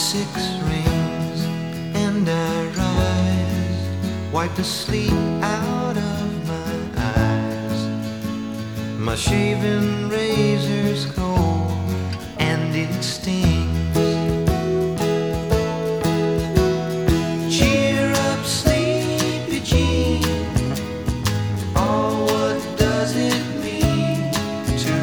6 rings and I rise, wipe the sleep out of my eyes. My shaving